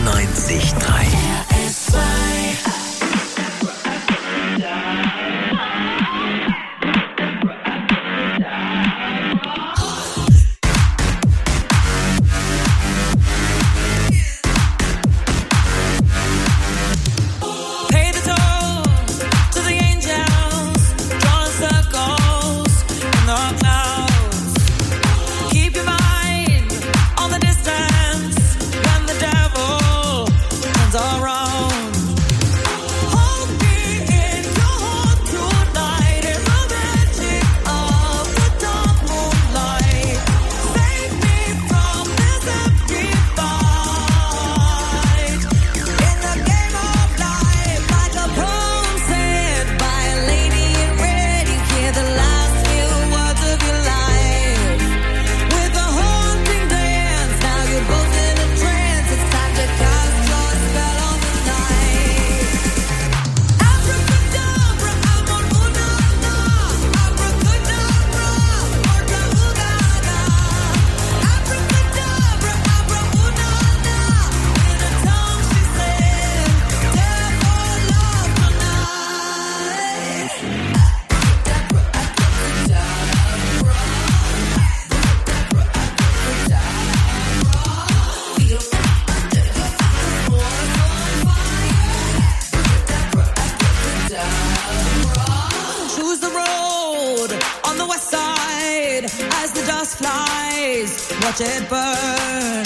94.3. Watch it burn.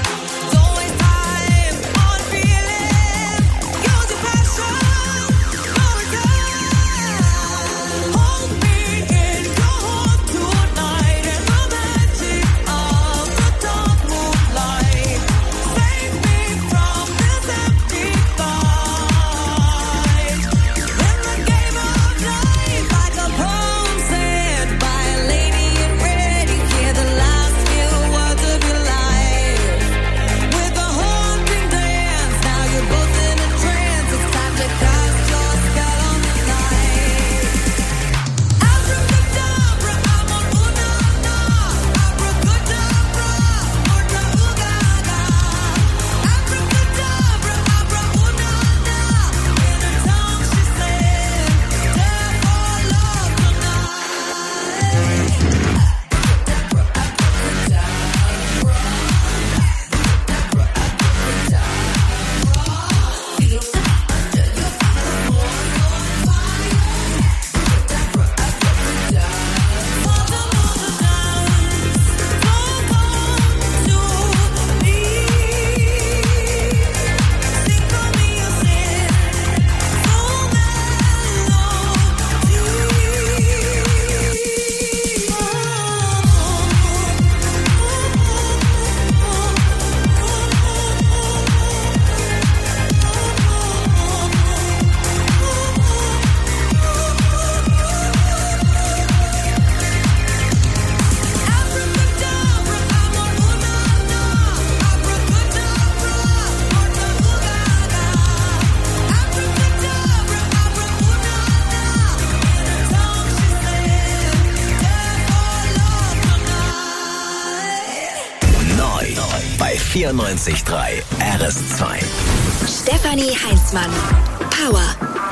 Bei 94.3 RS2. Stefanie Heinzmann. Power.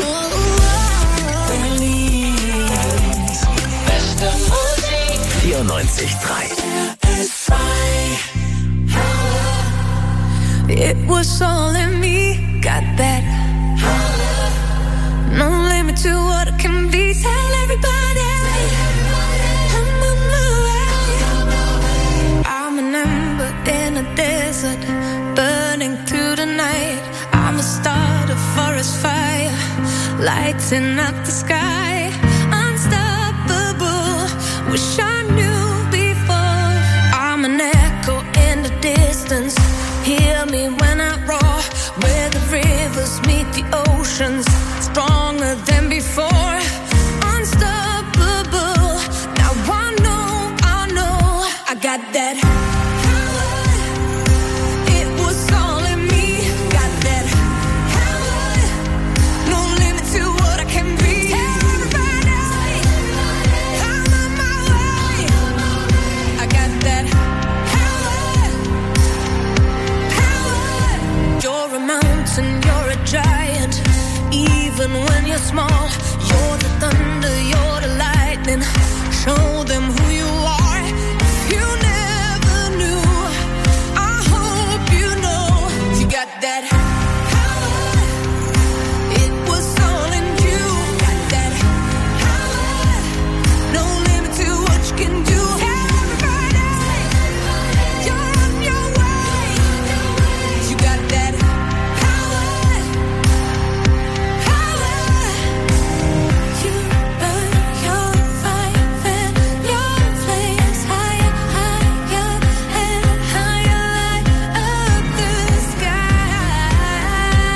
Beste Musik. 94.3 RS2. It was all in me, got that. No limit to what it can be. Tell everybody I'm on my way. I'm an ember in a desert, burning through the night. I'm a start, a forest fire, lighting up the sky. Unstoppable, wish I knew before. I'm an echo in the distance, hear me when I roar. Where the rivers meet the oceans, stronger than before. Unstoppable, now I know I got that power. It was all in me, got that power. No limit to what I can be. Tell everybody I'm on my way. I got that power. Power. small. You're the thunder, you're the lightning. Show them who you are. If you never knew, I hope you know. You got that power. It was all in you. Got that power. No limit to what you can do. Everybody, you're on your way. You got that power. Power. You burn your fire, fan your flames higher, higher and higher, light up the sky.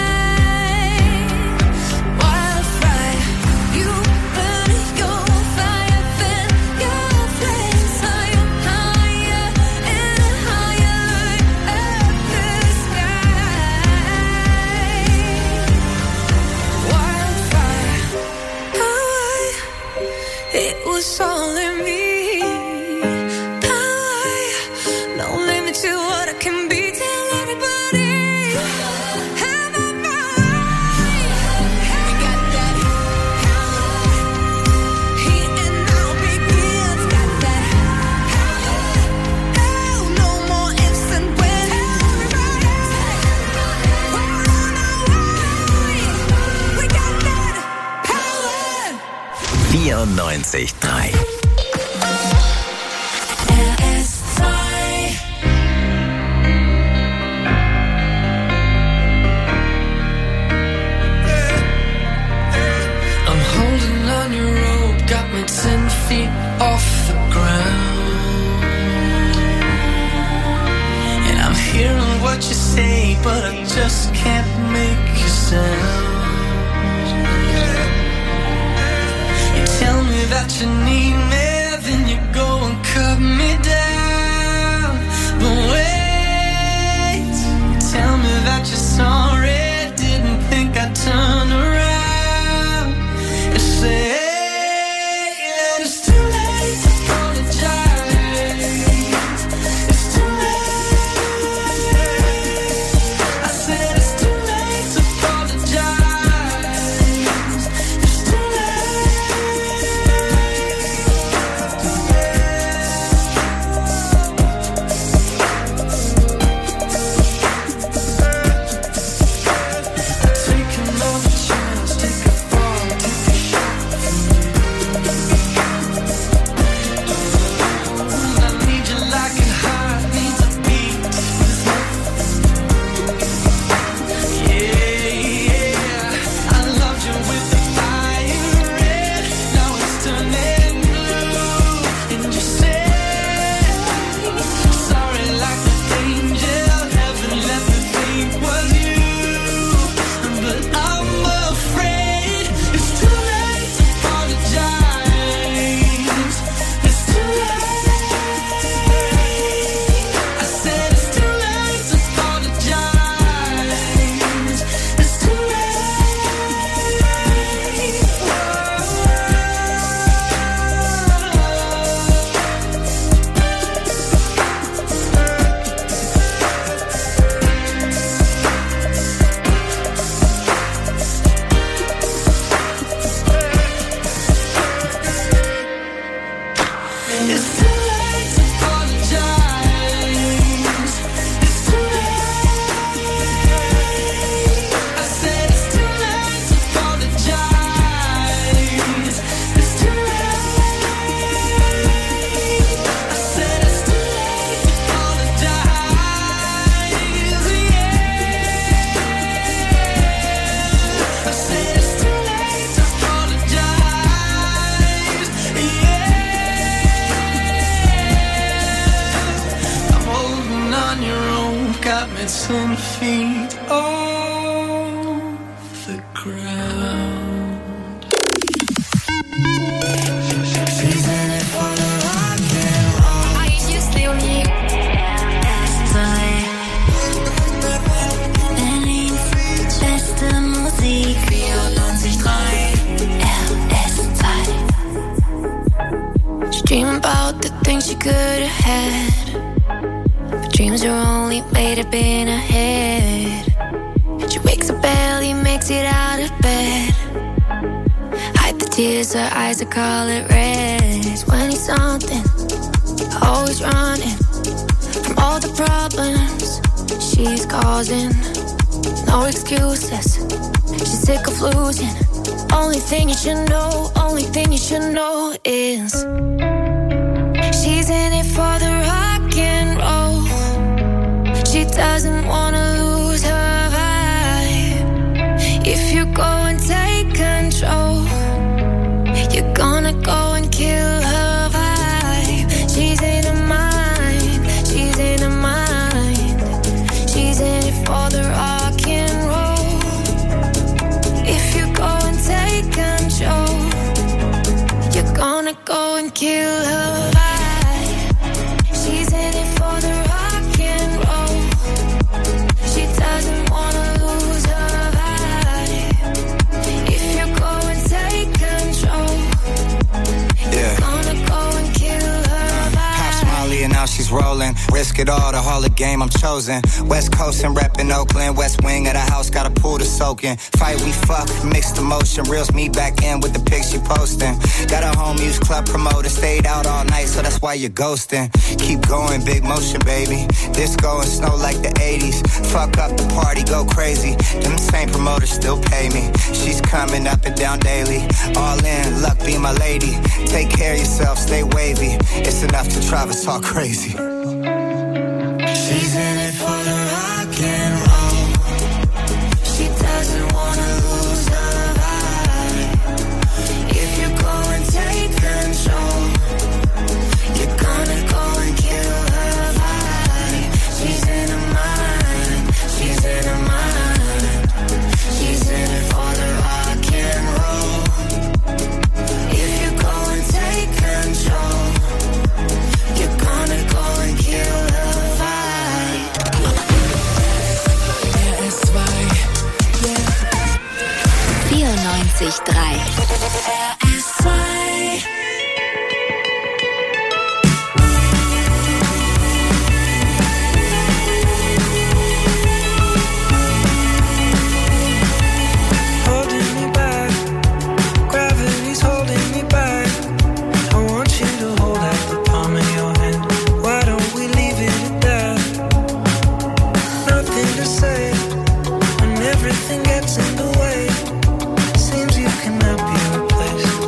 Wildfire, you burn your fire, fan your flames higher, higher and higher, light up the sky. Wildfire, power. It was all in me. Power, no limit to what I can be. Tell everybody, have a mind. We got that power. Here and now begins. Got that power. Oh, no more ifs and when. Everybody, we're on our way. We got that power. 94.3 I'm holding on your rope, got me 10 feet off the ground. And I'm hearing what you say, but I just can't make a sound. You tell me that you need me, then you go and cut me down. But wait, you tell me that you're sorry, didn't think I'd turn around and say that it's too late to apologize. It's too late. I said it's too late to apologize. It's too take another chance, take a fall, take a shot from you. I need you like a heart needs a beat. Yeah, I loved you with the fire red. Now it's turning blue. And you said sorry like an angel. Heaven let me think was you. But I'm afraid it's too late to apologize. It's too late. I said it's too late to apologize. It's too late. It's too late to apologize. It's too late. I said it's too late to apologize. It's too late. I said it's too late to apologize. Yeah. I said it's too late to apologize. Yeah. I'm holding on your rope, got me 10 feet off the ground. She's in it for the rock and roll. I just feel me. Berlins beste Musik. 94.3 RS2. She dream about the things she could have had, but dreams are only made up in her head. She wakes up early, makes it out of bed. Tears, her eyes, I call it red. When he's something, always running from all the problems she's causing. No excuses, she's sick of losing. Only thing you should know, only thing you should know is she's in it for the rock and roll. She doesn't wanna lose her vibe. If you go and take control, you're gonna go and kill her vibe. She's in her mind, she's in her mind. She's in it for the rock and roll. If you go and take control, you're gonna go and kill her vibe. She's in it for the rock and roll. She doesn't wanna lose her vibe. If you go and take control, you're gonna go and kill her vibe. Pops Molly and now she's rolling. Risk it all, the Hall of Game, I'm chosen. West Coast and reppin' Oakland. West wing of the house, got a pool to soak in. Fight, we fuck, mixed emotion. Reels me back in with the pics you posting. Got a home use club promoter. Stayed out all night, so that's why you're ghosting. Keep going, big motion, baby. Disco and snow like the 80s. Fuck up the party, go crazy. Them same promoters still pay me. She's coming up and down daily. All in, luck be my lady. Take care of yourself, stay wavy. It's enough to drive us all crazy. She's in it for the rock and roll. She doesn't wanna lose her vibe. If you go and take control, you're gonna go and kill her vibe. She's in her mind, she's in her mind. She's in it for the rock and roll. If you go and take control, you're gonna go and kill her vibe. 94,3. Holding me back, gravity's holding me back. I want you to hold out the palm of your hand. Why don't we leave it at that? Nothing to say when everything gets in the way. Seems you cannot be replaced.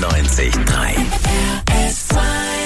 94.3 RS2.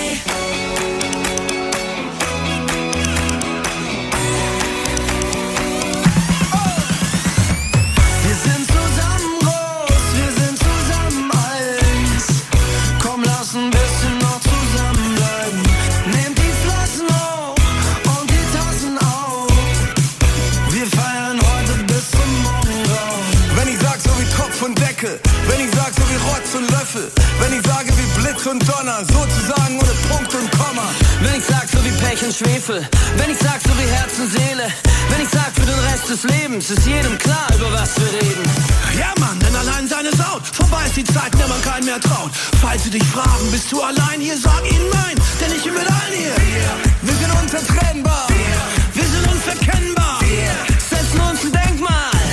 Wenn ich sag so wie Rotz und Löffel, wenn ich sage wie Blitz und Donner, sozusagen ohne Punkt und Komma. Wenn ich sag so wie Pech und Schwefel, wenn ich sag so wie Herz und Seele, wenn ich sag für den Rest des Lebens, ist jedem klar, über was wir reden. Ja Mann, denn allein seine Saut, vorbei ist die Zeit, in der man keinen mehr traut. Falls sie dich fragen, bist du allein hier, sag ihnen nein, denn ich bin mit allen hier. Wir sind unzertrennbar, wir sind unverkennbar, setzen uns ein Denkmal.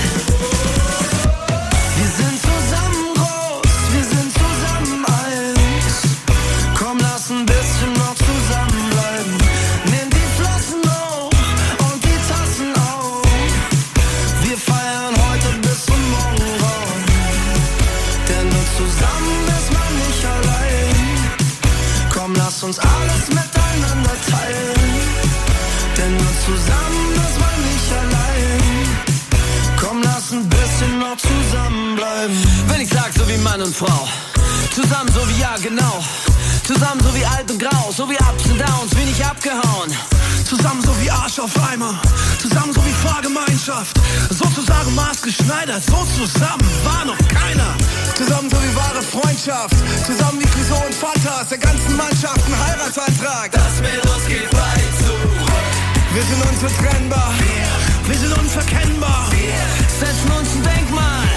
Lass uns alles miteinander teilen, denn nur zusammen ist man nicht allein. Komm, lass ein bisschen noch zusammenbleiben. Wenn ich sag so wie Mann und Frau, zusammen so wie ja genau, zusammen so wie alt und grau, so wie Ups und Downs, wie nicht abgehauen. Zusammen so wie Arsch auf Eimer, zusammen so wie Fahrgemeinschaft, sozusagen maßgeschneidert, so zusammen war noch keiner. Zusammen so wie wahre Freundschaft, zusammen wie Clouseau und Fantas, der ganzen Mannschaft ein Heiratsantrag. Das mit uns geht weit zu. Wir sind unzertrennbar, wir sind unverkennbar, setzen uns ein Denkmal.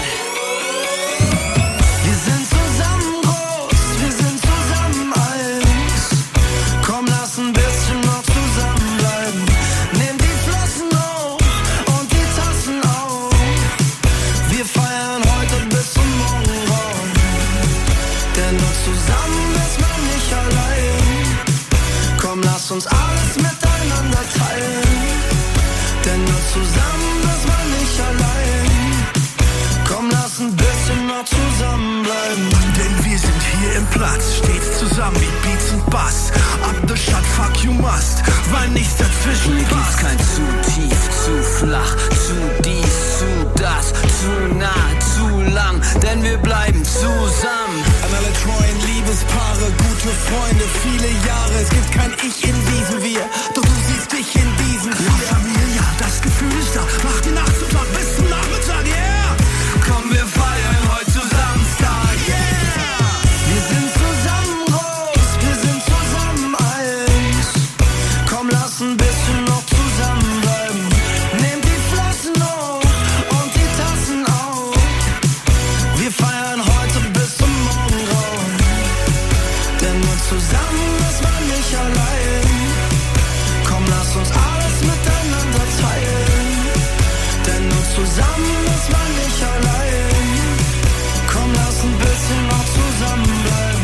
Wir sind zusammen groß, wir sind zusammen eins. Komm, lass ein bisschen noch zusammenbleiben. Nimm die Flossen hoch und die Tassen auf. Wir feiern heute bis zum Morgengrauen. Denn nur zusammen ist man nicht allein. Komm, lass uns alles miteinander teilen. Denn nur zusammen ist man nicht allein. Komm, lass ein bisschen noch zusammenbleiben. Denn wir sind hier im Platz, stets zusammen wie Beats und Bass. Up the shot, fuck you must, weil nichts dazwischen Hier gibt's passt. kein zu tief, zu flach, zu dies, zu das, zu nah, zu lang, denn wir bleiben zusammen. An alle treuen Liebespaare, gute Freunde, viele Jahre. Es gibt kein Ich in diesem Wir, doch du siehst dich in diesem Wir. La Familia, das Gefühl ist da, mach die Nacht zum Tag bis zum Nachmittag, yeah. Komm, wir feiern heute zusammen Star, yeah. Wir sind zusammen groß, wir sind zusammen eins. Komm, lass ein bisschen noch zusammenbleiben. Nehmt die Flossen hoch und die Tassen auf. Wir feiern heute bis zum Morgengrauen. Denn nur zusammen ist man nicht allein. Komm, lass uns alles miteinander teilen. Denn nur zusammen ist man nicht allein. Komm, lass ein bisschen noch zusammenbleiben.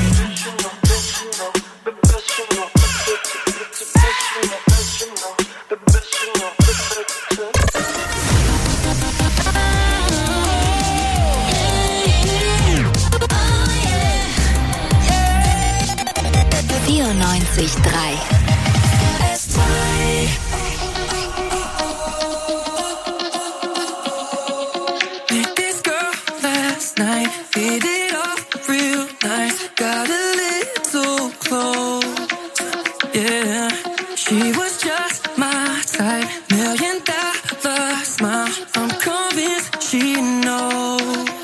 Met this girl last night, hit it off real nice. Got a little close, yeah. She was just my type, $1 million smile. I'm convinced she knows.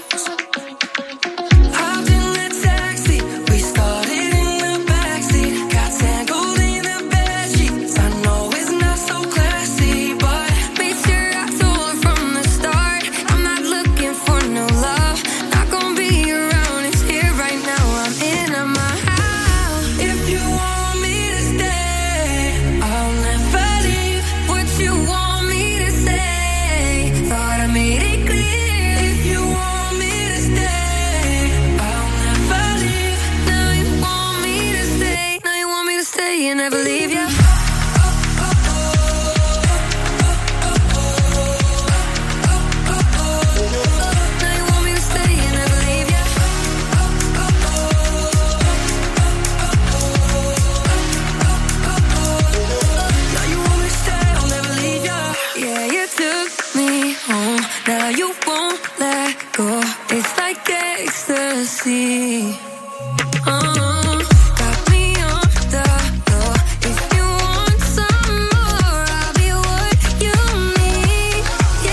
Hopped in the taxi, we started in the backseat. Got tangled in the bedsheets. I know it's not so classy, but made sure I told her from the start, I'm not looking for no love. Not gonna be around, it's here right now. I'm in my house. If you want me to stay, I'll never leave. What you want me to say? Thought I made it clear. you won't let go. It's like ecstasy. Got me on the floor. If you want some more, I'll be what you need.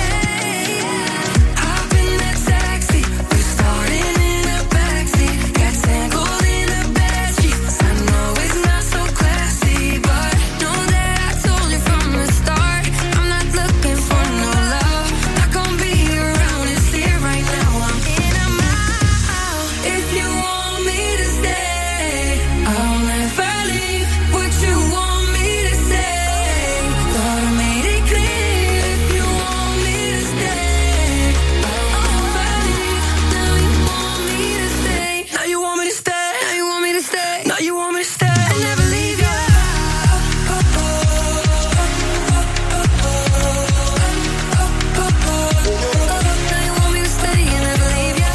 Yeah. Hop in that taxi, we're starting in the backseat. Got tangled in the bedsheets. I know it's not so classy, but know that I told you from the start, I'm not looking for no love. Not gonna be around, it's here right now. I'm in, I'm out. If you want me to stay, I'll never leave. What you want me to say? Thought I made it clear. If you want me to stay, I'll never leave. Now you want me to stay. Now you want me to stay. Now you want me to stay. Now you want me to stay. I'll never leave you. Now you want me to stay and never leave you.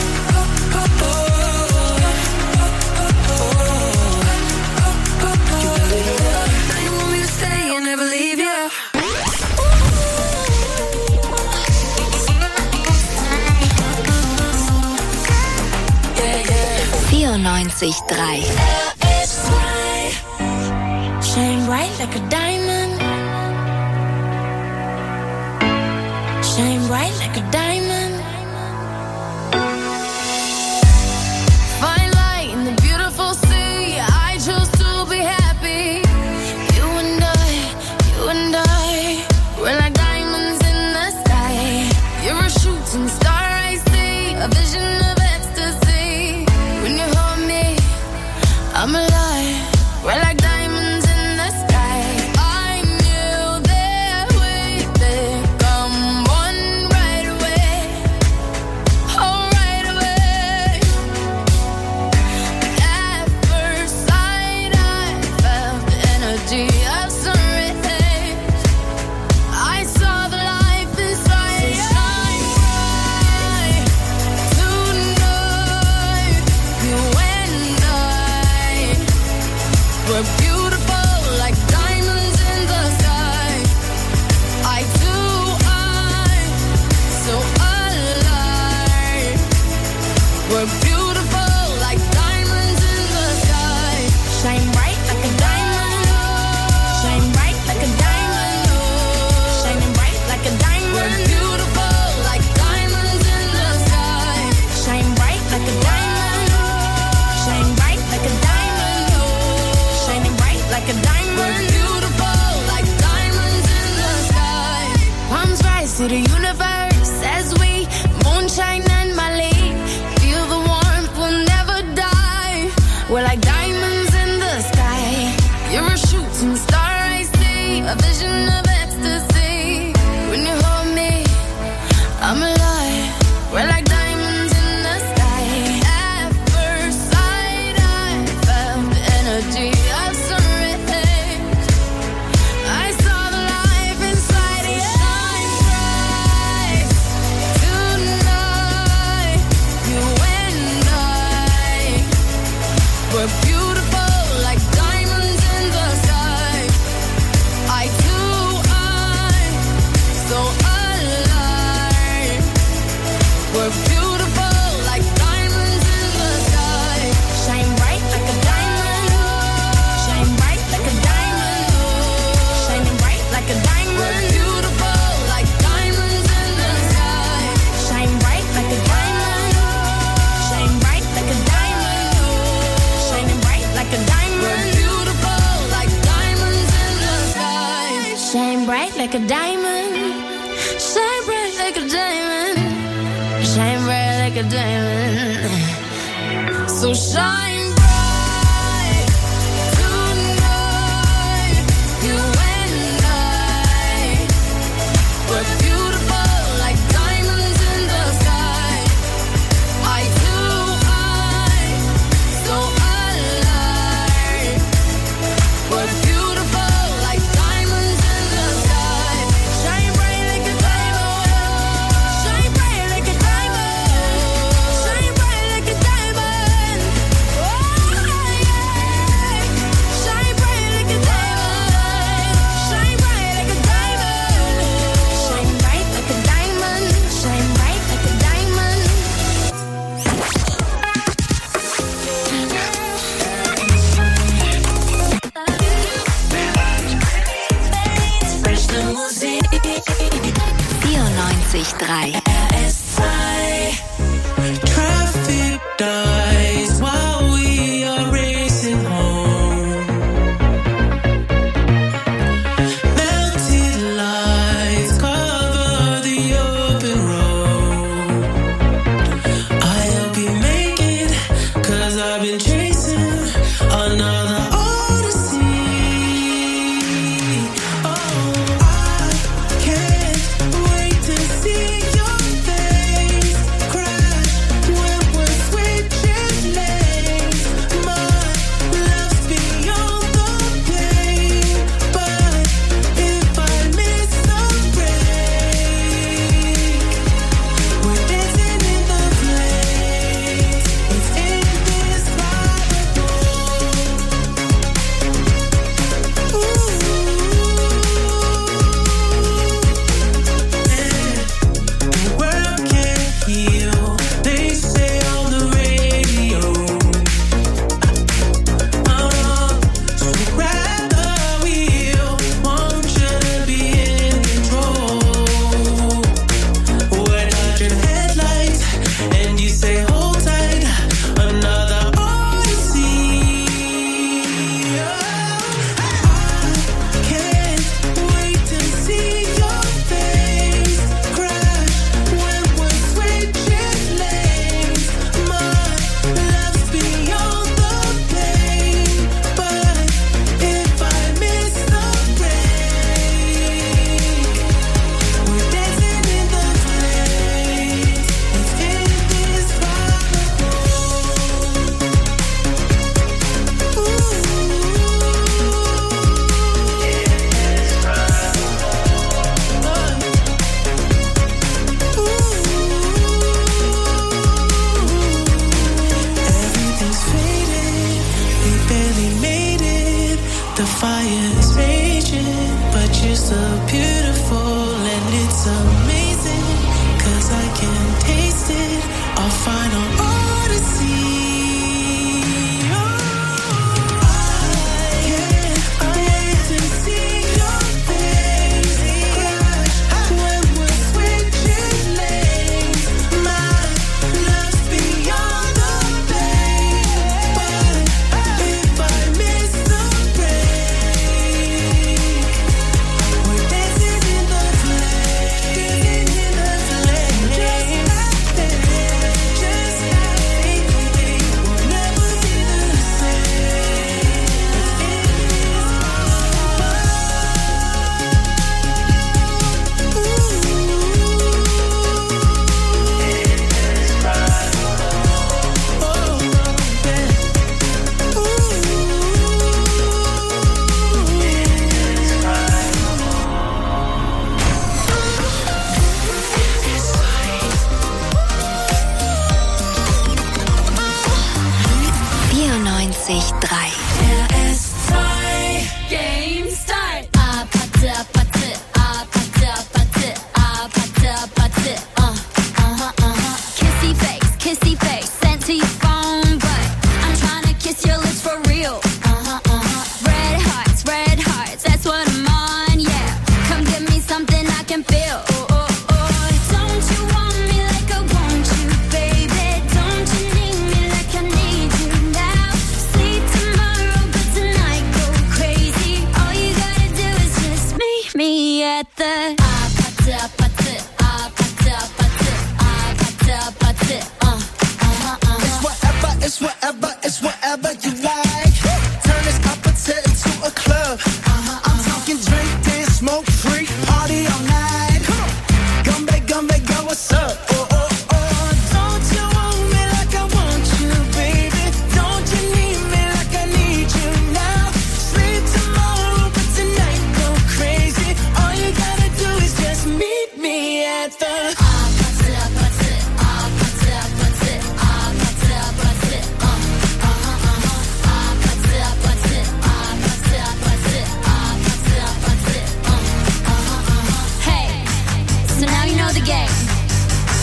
Now you want me to stay and never leave you. 94.3 Shine bright like a diamond. Shine bright like a diamond. Find light in the beautiful sea. I chose to be happy. You and I, we're like diamonds in the sky. You're a shooting star, I see, a vision of ecstasy. When you hold me, I'm alive. We're like diamonds in the sky. I knew that we'd become one right away. Oh, right away. At first sight, I felt the energy of sun rays. I saw the life inside. So shine bright tonight. You and I, we're beautiful like diamonds in the sky. I do, so alive. We're beautiful like diamonds in the sky. Shine bright like a diamond. Shine bright like a diamond. Shining bright like a diamond. We're beautiful like diamonds in the sky. Shine bright like a diamond. Shine bright like a diamond. Shining bright like a diamond. We're beautiful like diamonds in the sky. Palms rise to the universe as we moonshine and Mali. Feel the warmth, we'll never die. We're like diamonds in the sky. You're a shooting star, I see, a vision of ecstasy. When you hold me, I'm alive. We're like diamonds in the sky. At first sight, I felt the energy of sun rays. I saw the life inside you. Shine bright tonight. You and I, we're beautiful like diamonds in the sky. I do, so alive. We're beautiful like diamonds in the sky. Shine bright like a diamond. Shine bright like a diamond. Shining bright like a diamond. We're beautiful like diamonds in the sky. Shine bright like a diamond. Shine bright like a diamond. Shining bright like a diamond. We're beautiful like diamonds in the sky. Shine bright like a diamond. Shine bright like a diamond. Shine bright like a diamond. So shine bright tonight. You and I, we're beautiful like diamonds in the sky. I do, so alive. We're beautiful like diamonds in the sky. Shine bright like a diamond. Shine bright like a diamond. Shine bright like a diamond. Oh,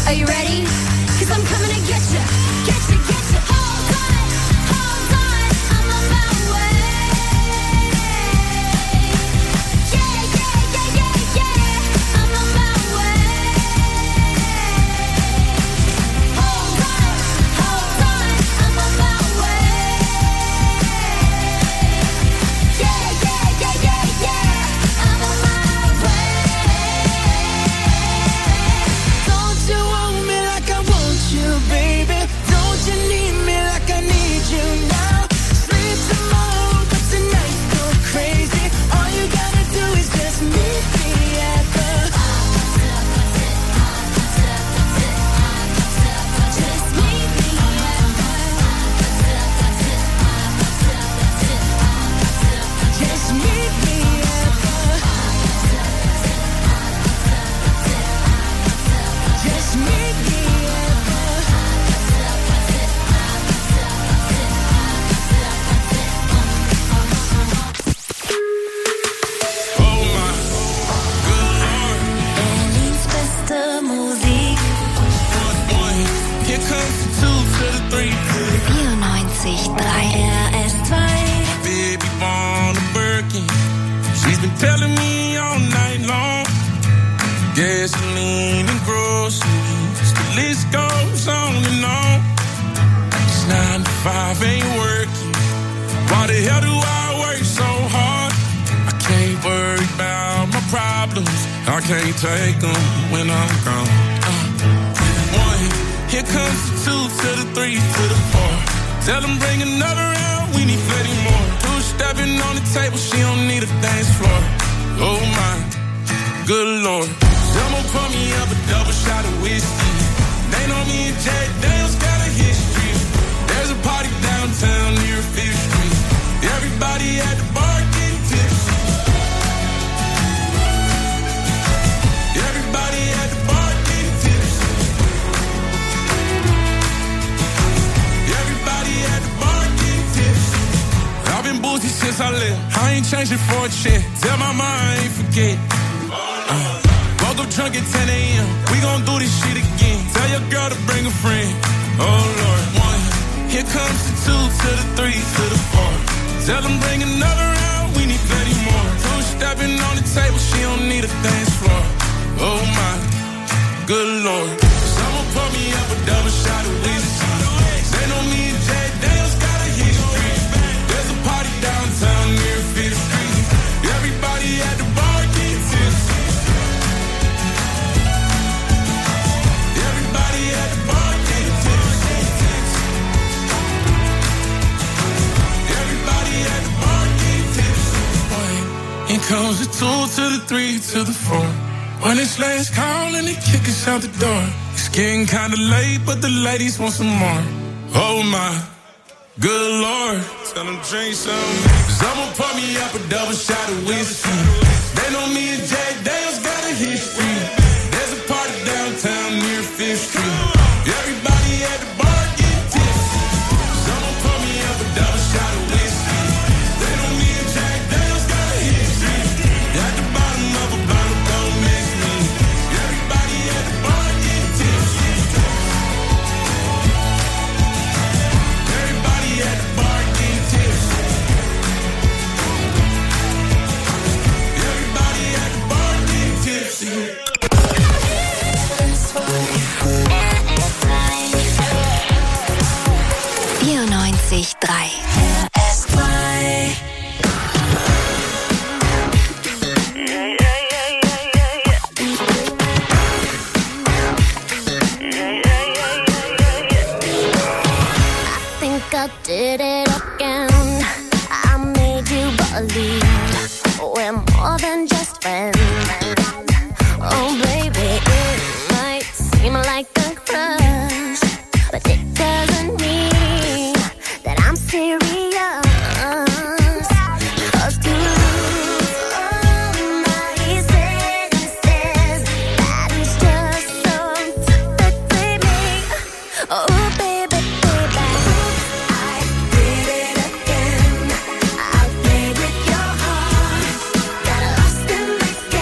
Are you ready? 'Cause I'm coming to get you. Get you, get you. Hold on, I'm on my way. Yeah, yeah, yeah, yeah, yeah. I'm on my way. Hold on, I'm on my way. Yeah, yeah, yeah, yeah, yeah. I'm on my way. Don't you want me like I want you, baby? Don't you need me like I need you now? Sleep tomorrow, but tonight go crazy. All you gotta do is just meet me at the. Just meet me at the. Just meet me at the. Just meet me at the. Berlins beste Musik. Here comes the 2 to the 3. 94.3 RS2. Baby born a Birkin. She's been telling me all night long. Gasoline and groceries. The list goes on and on. It's 9 to 5 ain't working. Why the hell do I work so hard? I can't worry about my problems. I can't take them when I'm gone. 1, here comes the 2 to the 3 to the 4. Tell them bring another round, we need plenty more. 2 stepping on the table, she don't need a dance floor. Oh my, good lord. Someone pour me up a double shot of whiskey. They know me and Jack Daniels got a history. There's a party downtown near 5th Street. Everybody at the bar getting tipsy. Everybody at the bar getting tipsy. Everybody at the bar getting tipsy. I've been boozy since I left. I ain't changing for a check. Tell my mom I ain't forget. Woke up drunk at 10 a.m. We gon' do this shit again. Tell your girl to bring a friend. Oh Lord. 1, here comes the 2 to the 3 to the 4. Tell them bring another round, we need plenty more. 2 stepping on the table, she don't need a dance floor. Oh my, good lord. Someone pour me up a double shot of whiskey. They know me and Jack Daniels got a history. There's a party downtown near 5th Street. Everybody at the bar getting tipsy. Everybody at the bar getting tipsy. Everybody at the bar getting tipsy. Here comes the 2 to the 3 to the 4. When it's last call and they kick us out the door. It's getting kinda late, but the ladies want some more. Oh my, good lord. Tell them drink some. Someone pour me up a double shot of whiskey. They know me and Jack Daniels got a history. There's a party downtown near 5th Street. Everybody at the bar getting tipsy. Someone pour me up a double shot of whiskey. They know me and Jack Daniels got a history. At the bottom of a bottle, don't miss me. Everybody at the bar getting tipsy. Everybody at the bar getting tipsy. Everybody at the bar getting tipsy. 94.3 I did it again. I made you believe we're more than just friends. Oh baby, it might seem like a crush, but it doesn't mean that I'm serious. 'Cause to lose all my senses, that is just so typically me. Oh baby, baby, I did it again. I played with your heart, got lost in my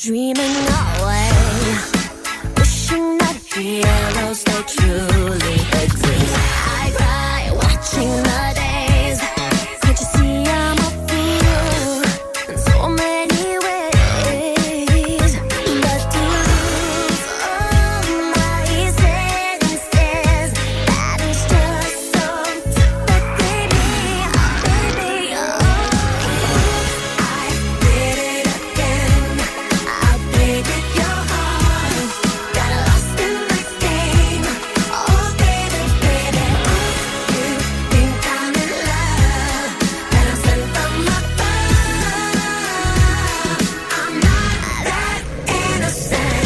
dreaming away, wishing that heroes they truly exist. I cry watching the days. Can't you see I'm a fool in so many ways? But to lose all my senses, that is just so pathetic, baby. Oh, I did it again. I played with your heart, got lost in this game. Oh, baby, baby, you think I'm in love, and I'm sent from above. I'm not that innocent.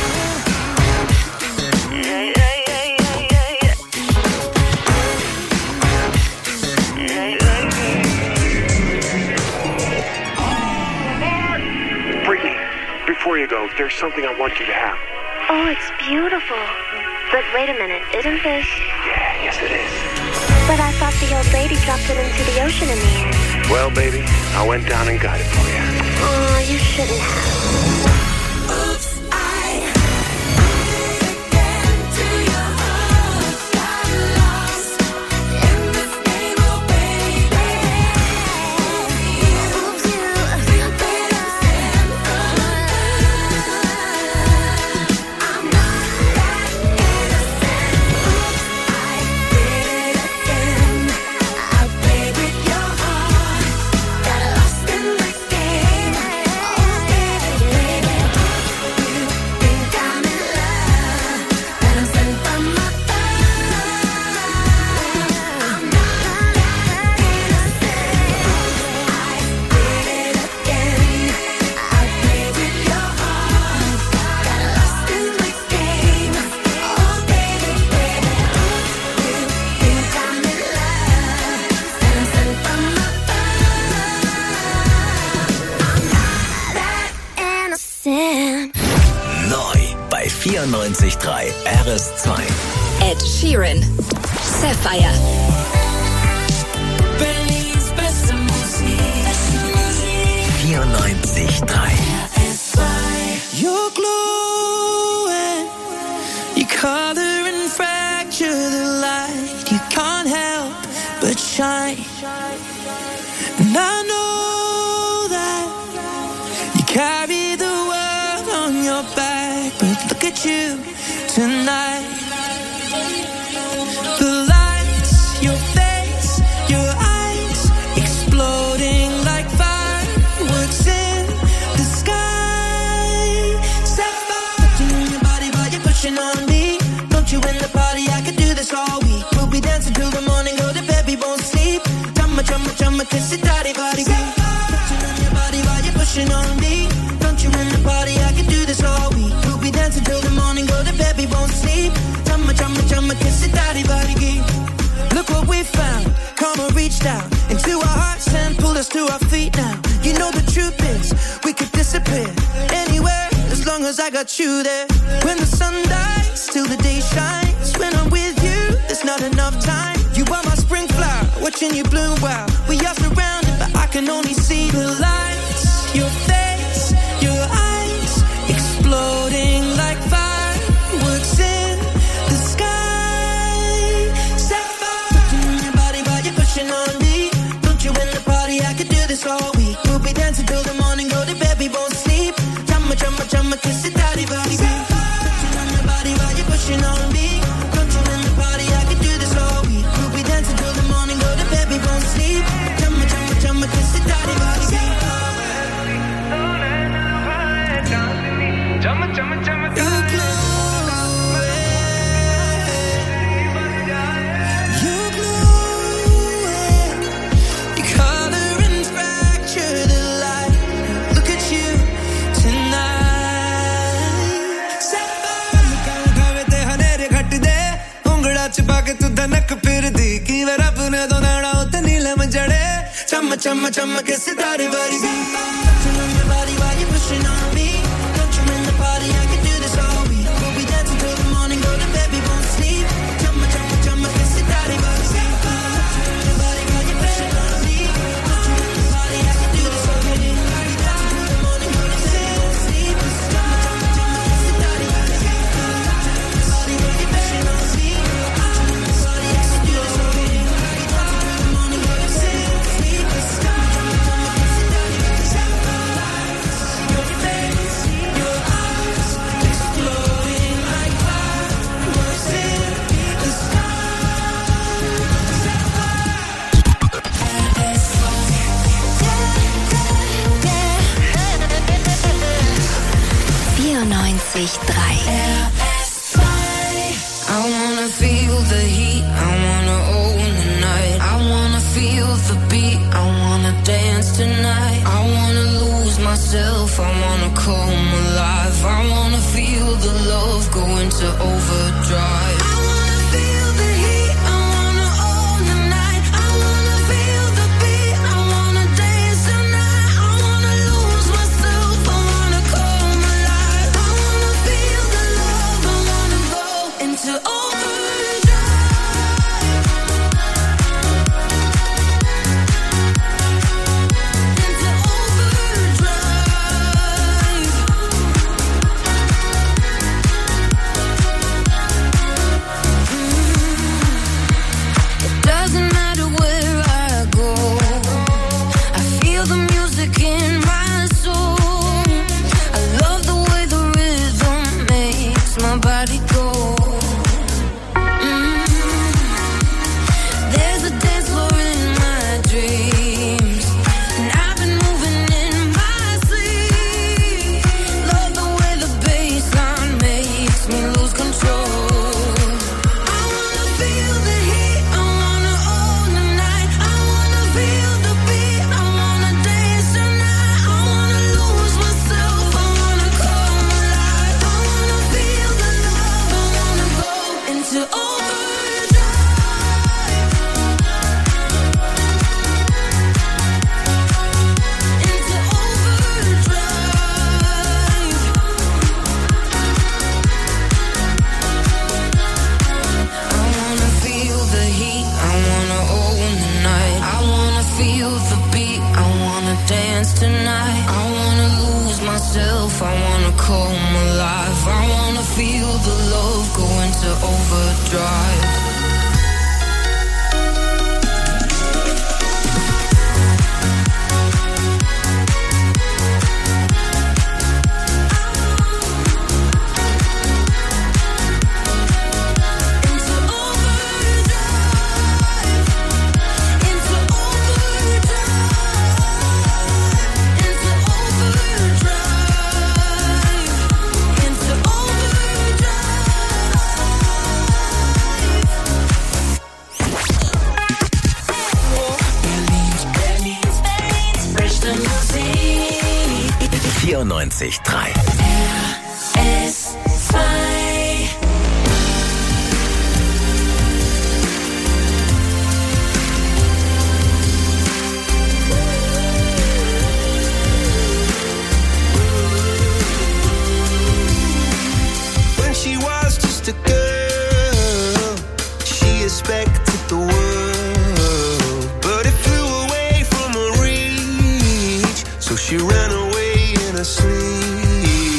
Brittany, before you go, there's something I want you to have. Oh, it's beautiful. But wait a minute, isn't this? Yeah, yes it is. But I thought the old lady dropped it into the ocean in the end. Well, baby, I went down and got it for you. Oh, you shouldn't have. Oops, I did it again to your heart. Got lost in this game, oh baby. Oops, you think I'm sent from above. I'm not that innocent. Oops, I did it again. I played with your heart. Got lost in this game. Oh baby, baby, you think I'm in love, and I'm sent from above. I'm not that innocent. I did it again. I played with your heart. Got lost in this game. Oh baby, baby, you think I'm in love, and I'm sent from above. I'm not that innocent. Neu bei 94.3 RS2. Ed Sheeran. Sapphire. Berlins beste Musik. 94.3. You're glowing, your color and fracture the light. You can't help but shine. And I know that you carry the world on your back, but look at you tonight. The lights, your face, your eyes, exploding like fireworks in the sky. Sapphire, touching on your body while you're pushing on me. Don't you in the party? I could do this all week. We'll be dancing till the morning, go to bed, we won't sleep. Chumma, chumma, chumma, kiss it, daddy, body, beat. Touching on your body while you're pushing on me. Don't you in the party? I could do this all week. We'll be dancing till the morning, go to bed, we won't sleep. Chumma, chumma, chumma, kiss it, daddy, body, beat. Look what we found. Karma reached out into our hearts and pulled us to our feet now. You know the truth is, we could disappear anywhere as long as I got you there. When the sun dies, till the day shines. When I'm with you, there's not enough time. You are my spring flower, watching you bloom wild. We are surrounded, but I can only see the lights. Your face, your eyes, exploding like fireworks in the sky. Sapphire, touching on your body while you're pushing on me. Don't you in the party? I could do this all week. We'll be dancing till the morning, go to bed, we won't sleep. Chumma, chumma, chumma, kiss it, daddy, body, beat. Touching on your body while you're pushing on me. Don't you in the party? I could do this all week. We'll be dancing till the morning, go to bed, we won't sleep. Chumma, chumma, chumma, kiss it, daddy, body, beat. You're glowing, your color and fracture the light. Look at you tonight. Sapphire, te hanere ghat de ungda ch pa ke tu dhanak phirdi ki var apne do nana utte neelam jade. Chamma chamma chamma ke sitare bari bhi. Touching on your body while you're pushing on me. Don't you in the party? I can do this all week. We'll be dancing till the morning, go to bed, we won't sleep. Chamma chamma chamma ke sitare bari bhi. Touching on your body while you're pushing on me. Don't you in the party? I can do this all week. We'll be dancing till the morning, go to bed, we won't sleep. the beat, I wanna dance tonight. I wanna lose myself, I wanna come alive. I wanna feel the love go into overdrive. I wanna feel the heat, I wanna own the night. I wanna feel the beat, I wanna dance tonight. I wanna lose myself, I wanna come alive. I wanna feel the love, I wanna go into overdrive. Tonight, I wanna lose myself, I wanna come alive. I wanna feel the love go into overdrive. When she was just a girl, she expected the world, but it flew away from her reach, so she ran away in her sleep.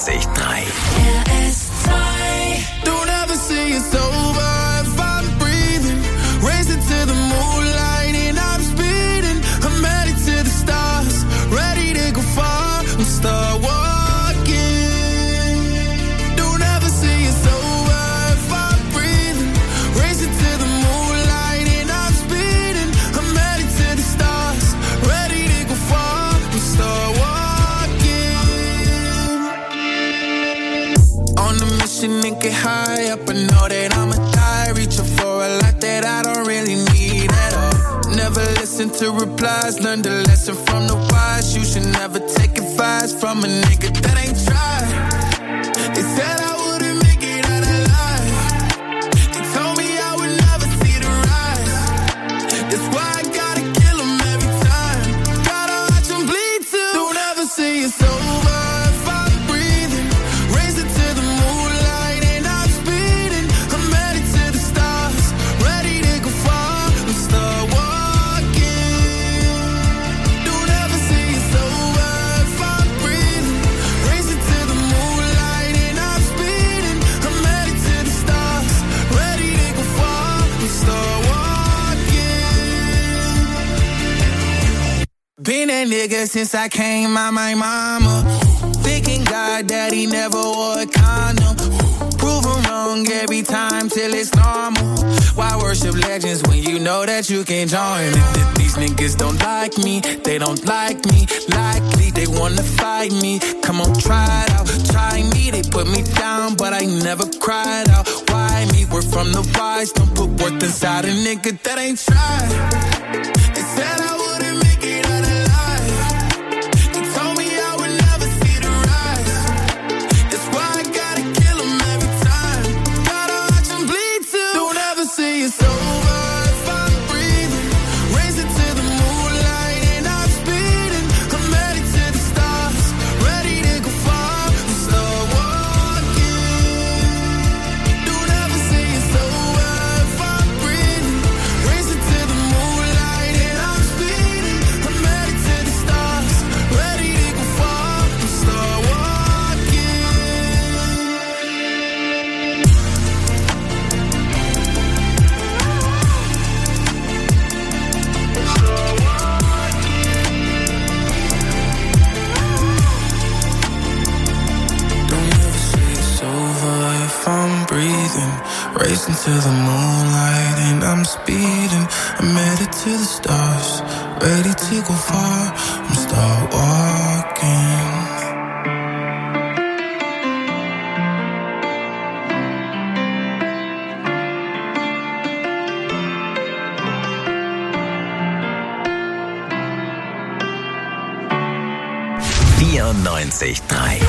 94.3. Don't ever say it's over if I'm breathing. Racing to the moonlight and I'm speeding. I'm headed to the stars, ready to go far and start walking. Don't ever say it's over if I'm breathing. Racing to the moonlight and I'm speeding. I'm headed to the stars, ready to go far and start walking. On the mission and get high up, I know that I'ma die. Reaching for a lot that I don't really need at all. Never listen to replies, learn the lesson from the wise. You should never take advice from a nigga that ain't tried. They said I wouldn't make it out alive. They told me I would never see the rise. That's why I gotta kill 'em every time. Gotta watch 'em bleed too. Don't ever say it's over if I'm breathing. Racing to the moonlight and I'm speeding. I'm headed to the stars, ready to go far and start walking. Don't ever say it's over if I'm breathing. Racing to the moonlight and I'm speeding. I'm headed to the stars, ready to go far and start walking. Been that nigga since I came out my mama. Thinking God that he never wore a condom. Proven wrong every time till it's normal. Why worship legends when you know that you can join? If these niggas don't like me, they don't like me. Likely they wanna fight me. Come on, try it out. Try me, they put me down, but I never cried out. Why me? We're from the wise. Don't put worth inside a nigga that ain't tried. They said I wouldn't make it out alive. They told me I would never see the rise. That's why I gotta kill 'em every time. Gotta watch 'em bleed too. Don't ever say it's over if I'm breathing. Racing to the moonlight and I'm speeding. I'm headed to the stars, ready to go far and start walking. Don't ever say it's over if I'm breathing. Racing to the moonlight and I'm speeding. I'm headed to the stars, ready to go far and start walking. Don't ever say it's over if I'm breathing. Racing to the moonlight and I'm speeding. I'm headed to the stars, ready to go far and start walking. .94.3.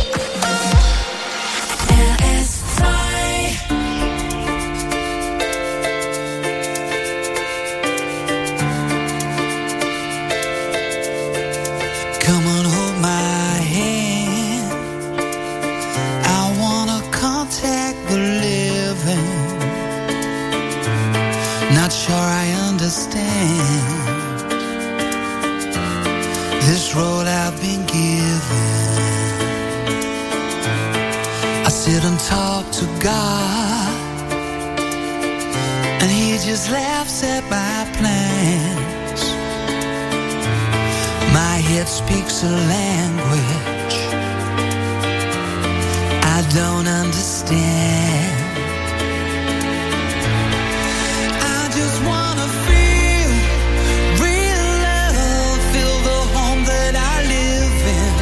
Come on, hold my hand. I wanna contact the living. Not sure I understand this road I've been given. I sit and talk to God, and He just laughs at my plans. My head speaks a language I don't understand. I just wanna feel real love, feel the home that I live in.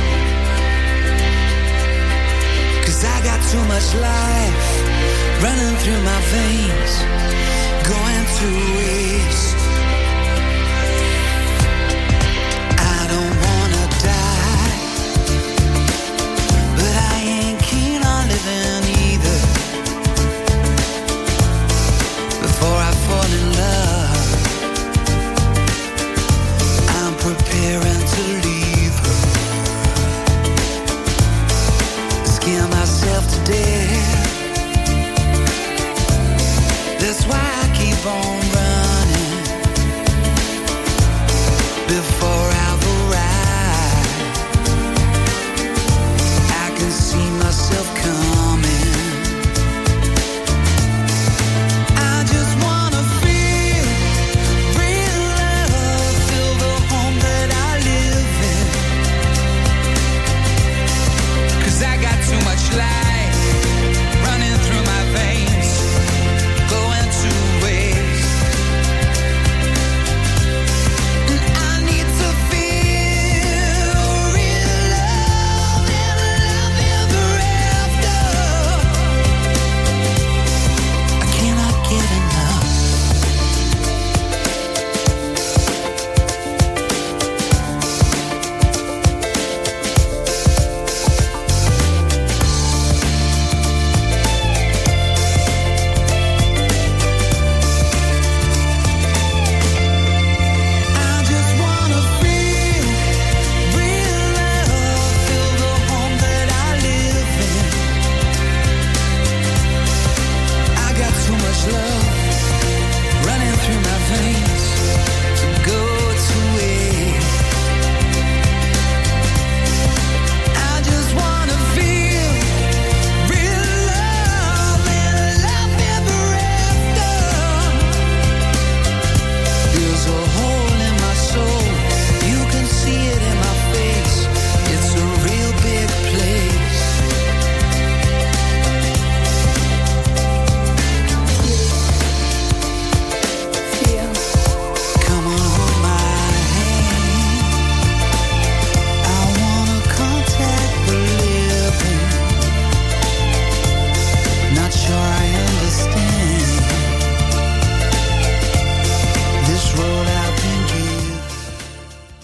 'Cause I got too much life running through my veins, going to waste. I don't wanna die, but I ain't keen on living either. Before I fall in love, I'm preparing to leave her. Scare myself to death. That's why I keep on running.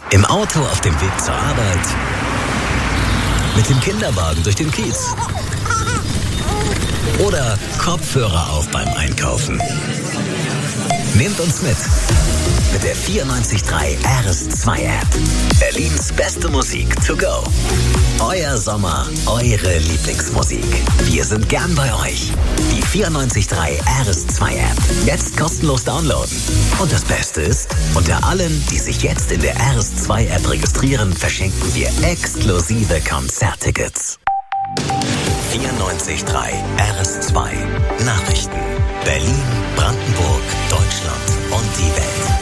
Im Auto auf dem Weg zur Arbeit, mit dem Kinderwagen durch den Kiez oder Kopfhörer auf beim Einkaufen. Nehmt uns mit der 94.3 RS2 App. Berlins beste Musik to go. Euer Sommer, eure Lieblingsmusik. Wir sind gern bei euch. Die 94.3 RS2 App. Jetzt kostenlos downloaden. Und das Beste ist, unter allen, die sich jetzt in der RS2 App registrieren, verschenken wir exklusive Konzerttickets. 94.3 RS2 Nachrichten. Berlin, Brandenburg, Deutschland und die Welt.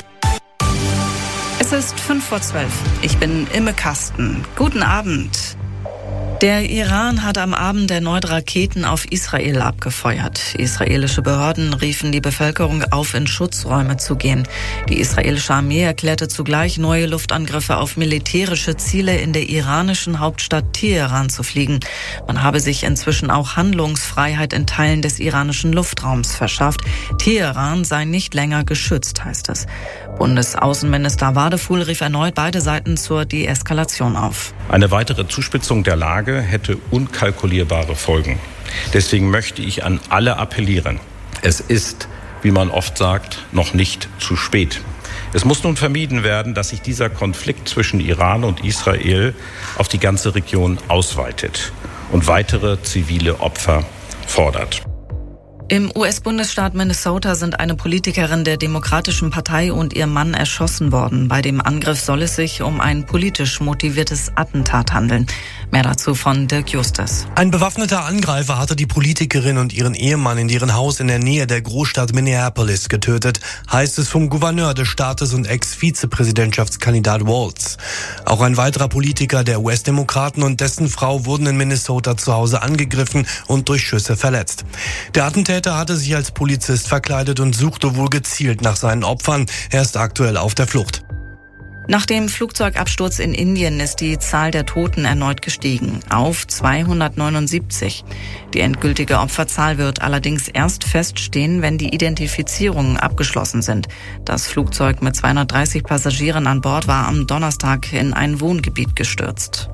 Es ist 11:05. Ich bin Imme Kasten. Guten Abend. Der Iran hat am Abend erneut Raketen auf Israel abgefeuert. Israelische Behörden riefen die Bevölkerung auf, in Schutzräume zu gehen. Die israelische Armee erklärte zugleich, neue Luftangriffe auf militärische Ziele in der iranischen Hauptstadt Teheran zu fliegen. Man habe sich inzwischen auch Handlungsfreiheit in Teilen des iranischen Luftraums verschafft. Teheran sei nicht länger geschützt, heißt es. Bundesaußenminister Wadeful rief erneut beide Seiten zur Deeskalation auf. Eine weitere Zuspitzung der Lage hätte unkalkulierbare Folgen. Deswegen möchte ich an alle appellieren. Es ist, wie man oft sagt, noch nicht zu spät. Es muss nun vermieden werden, dass sich dieser Konflikt zwischen Iran und Israel auf die ganze Region ausweitet und weitere zivile Opfer fordert. Im US-Bundesstaat Minnesota sind eine Politikerin der Demokratischen Partei und ihr Mann erschossen worden. Bei dem Angriff soll es sich um ein politisch motiviertes Attentat handeln. Mehr dazu von Dirk Justus. Ein bewaffneter Angreifer hatte die Politikerin und ihren Ehemann in deren Haus in der Nähe der Großstadt Minneapolis getötet, heißt es vom Gouverneur des Staates und Ex-Vizepräsidentschaftskandidat Walz. Auch ein weiterer Politiker der US-Demokraten und dessen Frau wurden in Minnesota zu Hause angegriffen und durch Schüsse verletzt. Der Attentäter hatte sich als Polizist verkleidet und suchte wohl gezielt nach seinen Opfern. Er ist aktuell auf der Flucht. Nach dem Flugzeugabsturz in Indien ist die Zahl der Toten erneut gestiegen auf 279. Die endgültige Opferzahl wird allerdings erst feststehen, wenn die Identifizierungen abgeschlossen sind. Das Flugzeug mit 230 Passagieren an Bord war am Donnerstag in ein Wohngebiet gestürzt.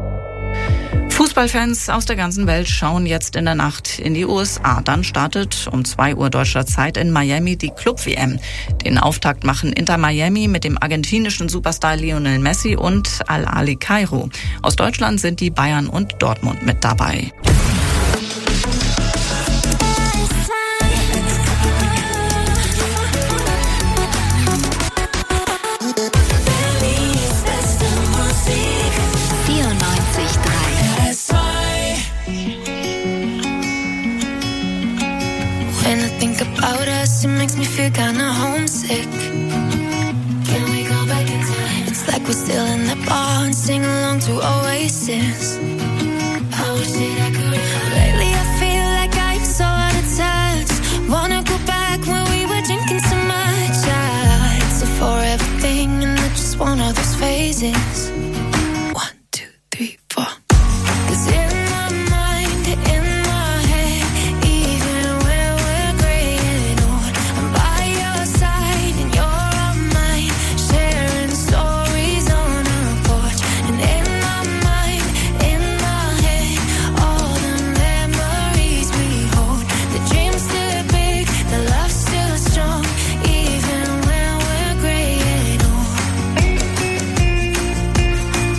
Fußballfans aus der ganzen Welt schauen jetzt in der Nacht in die USA. Dann startet um 2 Uhr deutscher Zeit in Miami die Club-WM. Den Auftakt machen Inter Miami mit dem argentinischen Superstar Lionel Messi und Al-Ahly Kairo. Aus Deutschland sind die Bayern und Dortmund mit dabei. It makes me feel kinda homesick. Can we go back in time? It's like we're still in that bar and sing along to Oasis. I wish that I could. Lately I feel like I'm so out of touch. Wanna go back when we were drinking so much. It's a forever thing and I just want all those phases. 1, 2, 3, 4. 'Cause in my mind, in my head, even when we're gray and old, I'm by your side and you're on mine, sharing stories on our porch. And in my mind, in my head, all the memories we hold. The dream's still big, the love's still strong, even when we're gray and old.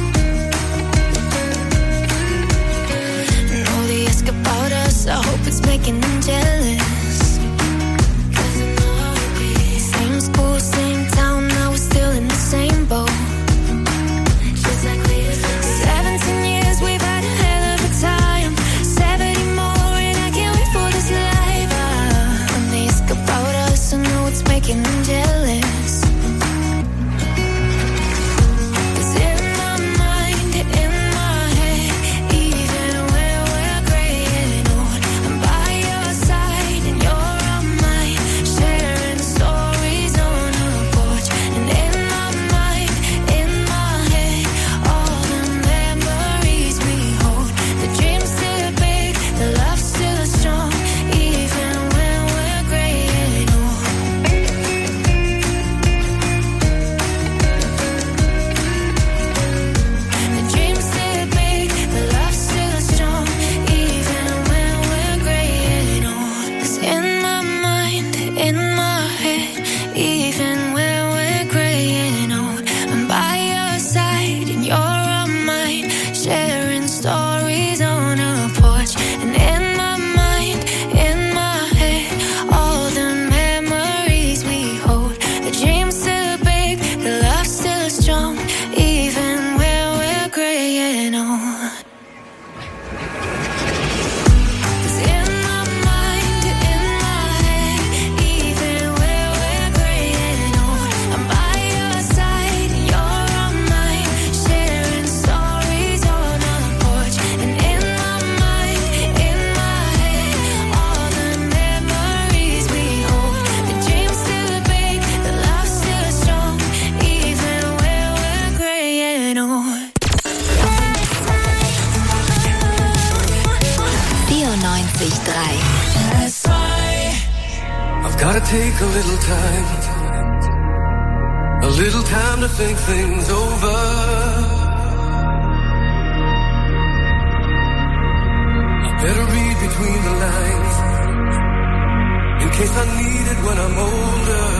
take a little time to think things over. I better read between the lines in case I need it when I'm older.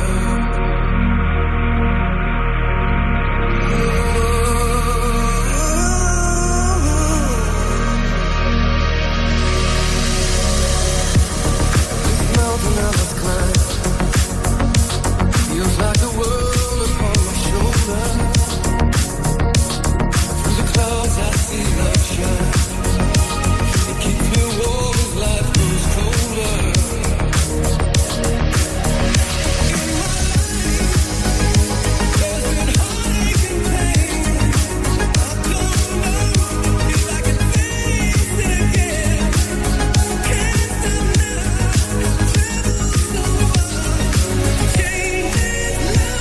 Feels like the world upon my shoulder. Through the clouds I see love shine. It keeps me warm as life grows colder. In my life, there's been heartache and pain. I don't know if I can face it again. Can't stop now, I've traveled so far. Change is love.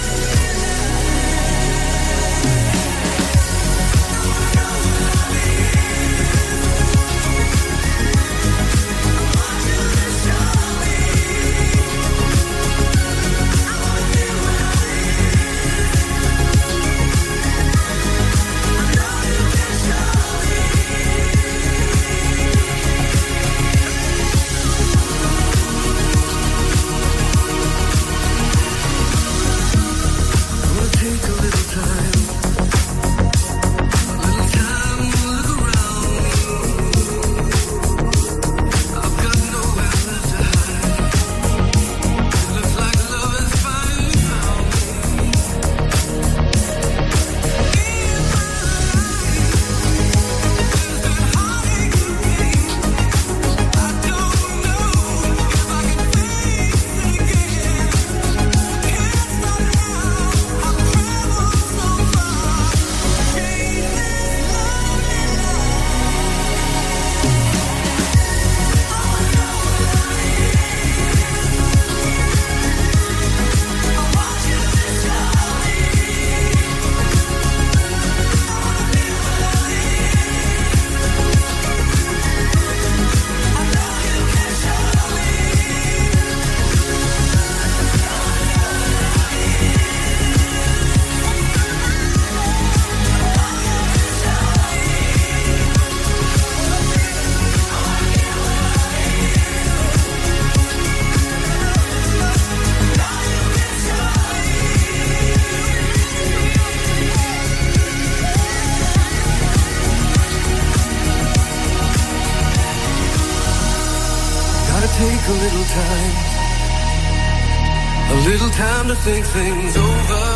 Gonna take a little time to look around. I've got nowhere left to hide. It looks like love has finally found me. In my life, there's been heartache and pain. I don't know if I can face it again. Can't stop now, I've traveled so far. Change is gotta take a little time to think things over.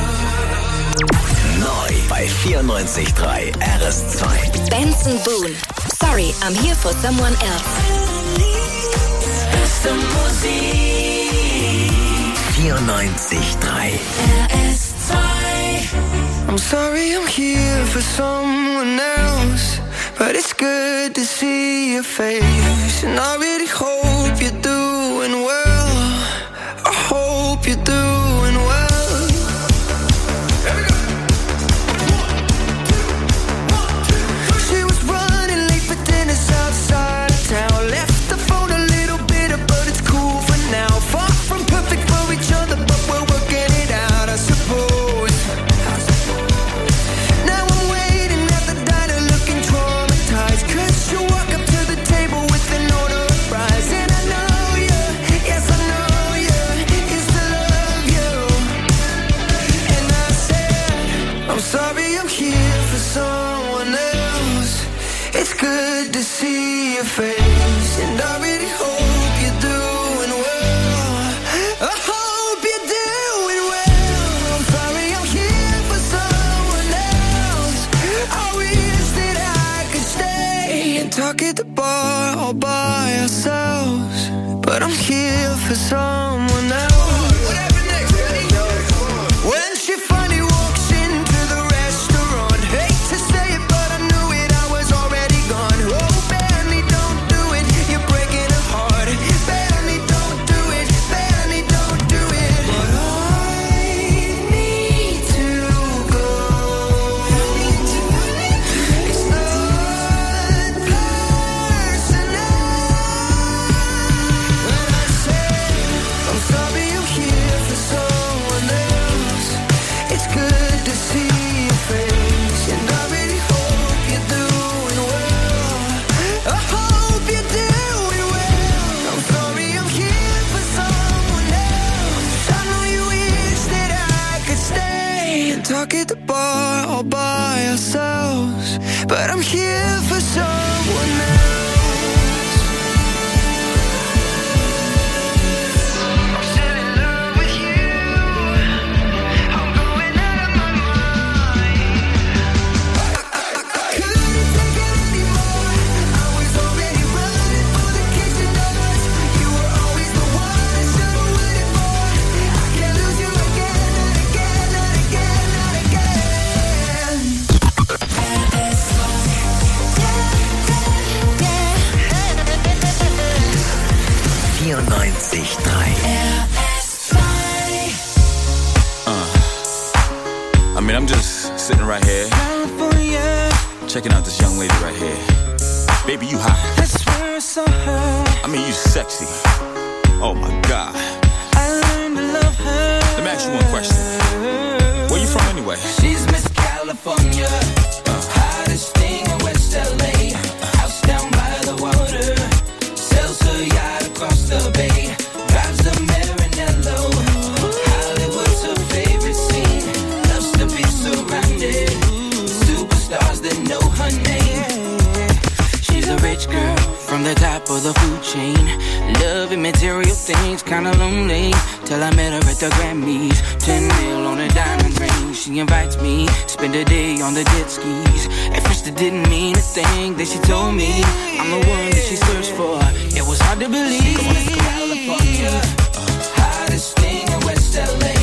Neu bei 94.3 RS2. Benson Boone. Sorry, I'm here for someone else. Beste Musik. 94.3 RS2. I'm sorry I'm here for someone else, but it's good to see your face. And I really hope you're doing well. I hope you're doing well. She was running late for dinner outside of town. Left the phone a little bitter, but it's cool for now. Far from perfect for each other, but we're working it out, I suppose. Now I'm waiting at the diner looking traumatized, 'cause you walk up to the table with an order of fries. And I know you, yes I know you, used to love you. And I said, I'm sorry I'm here for someone else. It's good to see your face, and I really hope you're doing well. I hope you're doing well. I'm sorry I'm here for someone else. I wish that I could stay and talk at the bar all by ourselves, but I'm here for someone else. When she finally walks into the restaurant, hate to say it, but I knew it, I was already gone. Oh, Benny, don't do it, you're breaking her heart. Benny, don't do it, Benny, don't do it. But I need to go. It's not personal. When I say I'm sorry. good to see your face, and I really hope you're doing well. I hope you're doing well. I'm sorry I'm here for someone else. I know you wish that I could stay and talk at the bar all by ourselves, but I'm here for someone else. I mean, I'm just sitting right here, checking out this young lady right here. Baby, you hot. I swear I saw her. I mean, you sexy. Oh my God. I learned to love her. Let me ask you one question. Where you from anyway? She's Miss California, hottest thing in West LA. House down by the water, sells her yacht across the bay, drives a Maranello. Hollywood's her favorite scene, loves to be surrounded with superstars that know her name. She's a rich girl from the top of the food chain, loving material things, kinda lonely, till I met her at the Grammys. 10 mil on a diamond ring, she invites me, spend a day on the jet skis. At first it didn't mean a thing, then she told me I'm the one that she searched for. It was hard to believe. California, hottest thing in West LA.